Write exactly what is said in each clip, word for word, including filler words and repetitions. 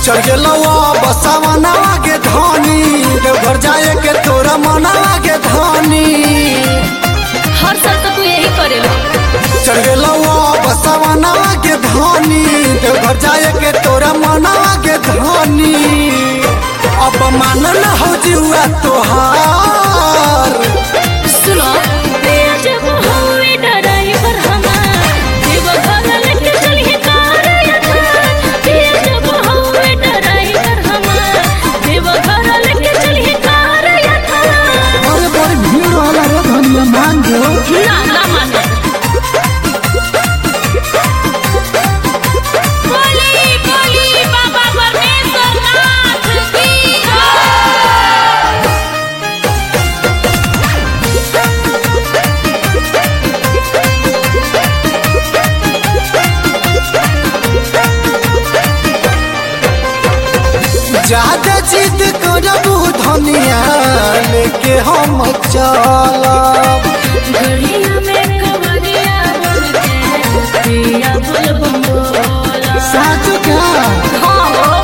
चढ़ गेलवा बसवनवा के धानी देवघर जाए के तोरा मनवा के धानी। हर साल तो तू यही करेला। चढ़ गेलवा बसवनवा के धानी देवघर जाए के तोरा मनवा के धानी। अब मानल हो जुआ तोहार। सुनो जब हुए ड्राइवर हमार देवघर लेके चलिए कार जब हुए ड्राइवर हमार देवघर लेके चलिए कार। अरे बड़ी भीड़ वाला रे धनिया मान जो ना ना माने बोली बोली बाबा परमेश्वर नाथ की ज्यादा जिद करबू धनिया लेके हम चलब। गड़िया में कवरिया बन के पिया बुलबुल बोला। साच क्या हाँ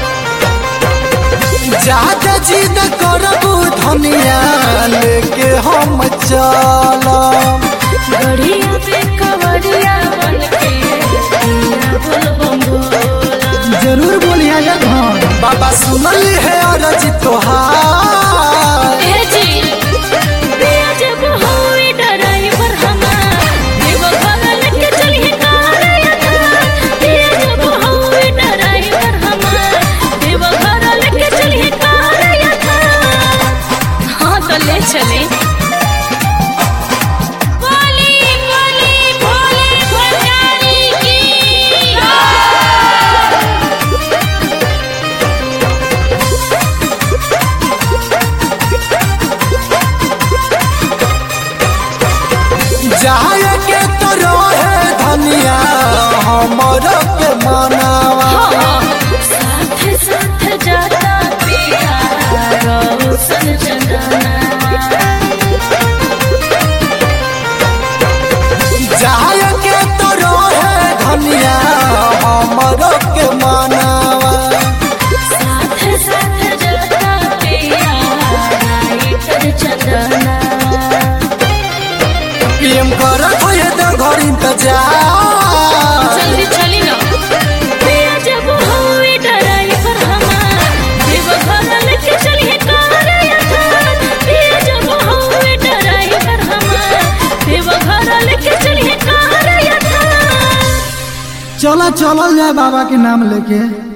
ज्यादा जिद करबू धनिया लेके हम चलब। गड़िया में कवरिया बन के पिया बुलबुल बोला। जरूर बोलिया जा धन बाबा सुनली है अरजी तोहार। ए जी पिया जब हुए ड्राइवर हमार देवघर लेके चलिए कार पिया जब हुए ड्राइवर हमार देवघर लेके चलिए कार। हाँ तो ले चले बोली बोली भोले भंडारी की जाए के तो रहे धनिया हमर के मनावा। साथ साथ जाता पिया रोशन चंदना। जाए के तो रहे धनिया हमर के मनावा। साथ साथ जाता पिया रोशन चंदना। प्रेम करत होए तो घर इंतजार। जल्दी चली ना पिया जब हुए ड्राइवर हमार देवघर लेके चलिए कार पिया जब हुए ड्राइवर हमार देवघर लेके चलिए कार। चला चलल जाए बाबा के नाम लेके।